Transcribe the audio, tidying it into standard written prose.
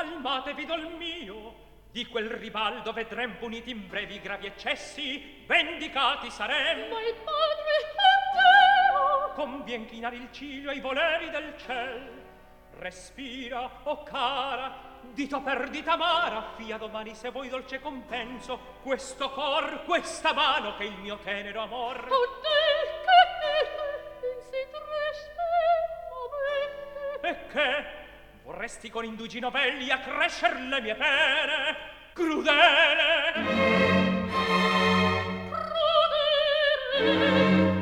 calmatevi dol mio. Di quel ribaldo vedrem puniti in brevi gravi eccessi, vendicati sarem. Ma il padre è Deo. Convien chinare il ciglio ai voleri del ciel. Respira, o cara, dito per dita amara, fia domani se vuoi dolce compenso, questo cor, questa mano che il mio tenero amor. O te, che in si triste momente. E che vorresti con indugi novelli accrescer le mie pene, crudele. Crudele.